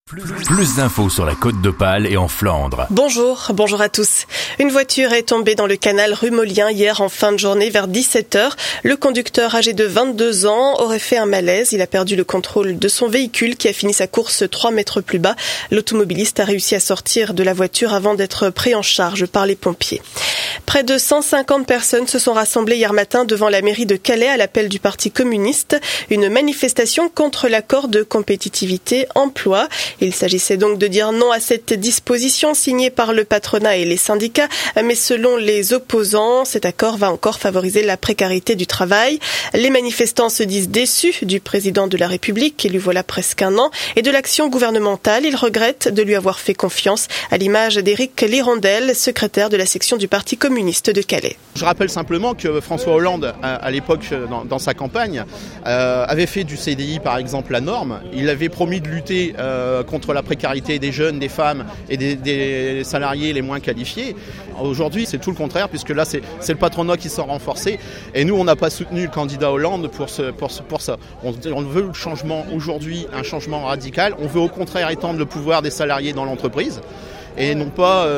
Plus d'infos sur la Côte d'Opale et en Flandre. Bonjour à tous. Une voiture est tombée dans le canal Rumolien hier en fin de journée vers 17h. Le conducteur âgé de 22 ans aurait fait un malaise. Il a perdu le contrôle de son véhicule qui a fini sa course 3 mètres plus bas. L'automobiliste a réussi à sortir de la voiture avant d'être pris en charge par les pompiers. Près de 150 personnes se sont rassemblées hier matin devant la mairie de Calais à l'appel du Parti communiste. Une manifestation contre l'accord de compétitivité emploi. Il s'agissait donc de dire non à cette disposition signée par le patronat et les syndicats, mais selon les opposants, cet accord va encore favoriser la précarité du travail. Les manifestants se disent déçus du président de la République, élu voilà presque un an, et de l'action gouvernementale. Ils regrettent de lui avoir fait confiance, à l'image d'Éric Lirondelle, secrétaire de la section du Parti communiste de Calais. Je rappelle simplement que François Hollande, à l'époque, dans sa campagne, avait fait du CDI par exemple la norme. Il avait promis de lutter contre la précarité des jeunes, des femmes et des salariés les moins qualifiés. Aujourd'hui, c'est tout le contraire, puisque là, c'est le patronat qui s'en renforcé. Et nous, on n'a pas soutenu le candidat Hollande pour ça. On veut le changement aujourd'hui, un changement radical. On veut au contraire étendre le pouvoir des salariés dans l'entreprise. Et non pas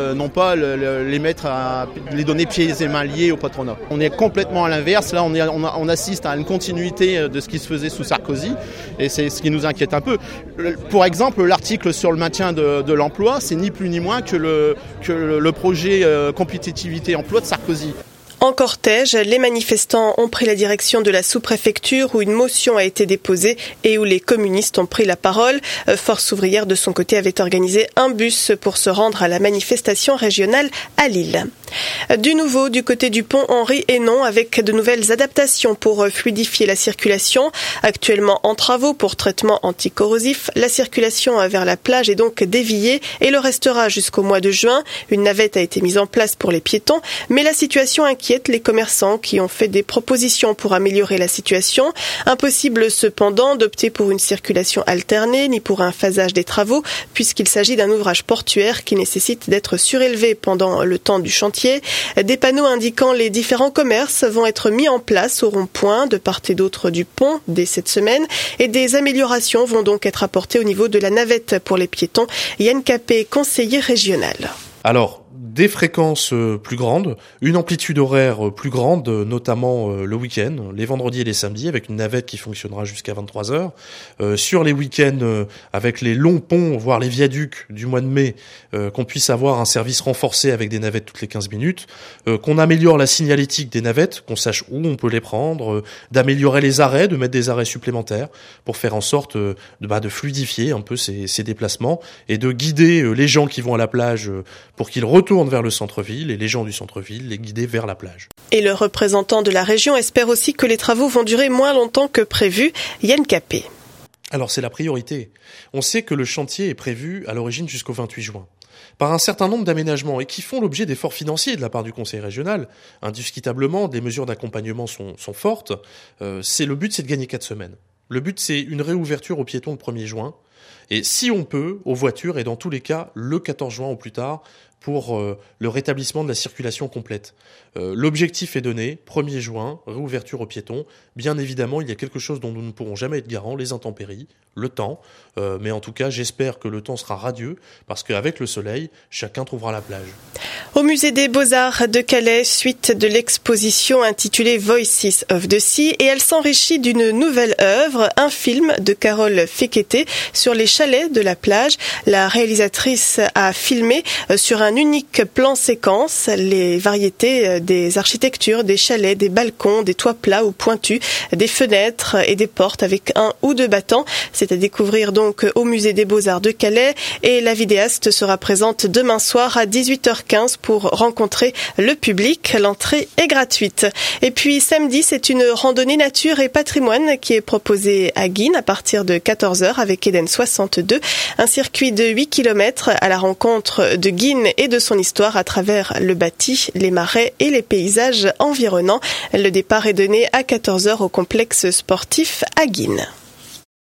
les donner pieds et mains liés au patronat. On est complètement à l'inverse. Là, on assiste à une continuité de ce qui se faisait sous Sarkozy, et c'est ce qui nous inquiète un peu. Pour exemple, l'article sur le maintien de l'emploi, c'est ni plus ni moins que le projet compétitivité emploi de Sarkozy. En cortège, les manifestants ont pris la direction de la sous-préfecture où une motion a été déposée et où les communistes ont pris la parole. Force ouvrière, de son côté, avait organisé un bus pour se rendre à la manifestation régionale à Lille. Du nouveau du côté du pont Henri-Hénon avec de nouvelles adaptations pour fluidifier la circulation. Actuellement en travaux pour traitement anticorrosif, la circulation vers la plage est donc déviée et le restera jusqu'au mois de juin. Une navette a été mise en place pour les piétons, mais la situation inquiète les commerçants qui ont fait des propositions pour améliorer la situation. Impossible cependant d'opter pour une circulation alternée ni pour un phasage des travaux puisqu'il s'agit d'un ouvrage portuaire qui nécessite d'être surélevé pendant le temps du chantier. Des panneaux indiquant les différents commerces vont être mis en place au rond-point de part et d'autre du pont dès cette semaine et des améliorations vont donc être apportées au niveau de la navette pour les piétons. Yann Capet, conseiller régional. Alors, des fréquences plus grandes, une amplitude horaire plus grande, notamment le week-end, les vendredis et les samedis, avec une navette qui fonctionnera jusqu'à 23h. Sur les week-ends, avec les longs ponts, voire les viaducs du mois de mai, qu'on puisse avoir un service renforcé avec des navettes toutes les 15 minutes, qu'on améliore la signalétique des navettes, qu'on sache où on peut les prendre, d'améliorer les arrêts, de mettre des arrêts supplémentaires pour faire en sorte de fluidifier un peu ces déplacements et de guider les gens qui vont à la plage pour qu'ils retournent vers le centre-ville et les gens du centre-ville les guider vers la plage. Et le représentant de la région espère aussi que les travaux vont durer moins longtemps que prévu. Yann Capet. Alors c'est la priorité. On sait que le chantier est prévu à l'origine jusqu'au 28 juin. Par un certain nombre d'aménagements et qui font l'objet d'efforts financiers de la part du conseil régional. Indiscutablement, des mesures d'accompagnement sont fortes. Le but, c'est de gagner 4 semaines. Le but, c'est une réouverture aux piétons le 1er juin. Et si on peut, aux voitures, et dans tous les cas, le 14 juin au plus tard, pour le rétablissement de la circulation complète. L'objectif est donné, 1er juin, réouverture aux piétons. Bien évidemment, il y a quelque chose dont nous ne pourrons jamais être garants, les intempéries, le temps. Mais en tout cas, j'espère que le temps sera radieux, parce qu'avec le soleil, chacun trouvera la plage. Au musée des Beaux-Arts de Calais, suite de l'exposition intitulée Voices of the Sea, et elle s'enrichit d'une nouvelle œuvre, un film de Carole Fekete sur les chalets de la plage. La réalisatrice a filmé sur un unique plan séquence les variétés des architectures, des chalets, des balcons, des toits plats ou pointus, des fenêtres et des portes avec 1 ou 2 battants. C'est à découvrir donc au musée des Beaux-Arts de Calais et la vidéaste sera présente demain soir à 18h15 pour rencontrer le public. L'entrée est gratuite. Et puis samedi, c'est une randonnée nature et patrimoine qui est proposée à Guînes à partir de 14h avec Eden 62. Un circuit de 8 km à la rencontre de Guînes et de son histoire à travers le bâti, les marais et les paysages environnants. Le départ est donné à 14h au complexe sportif à Guînes.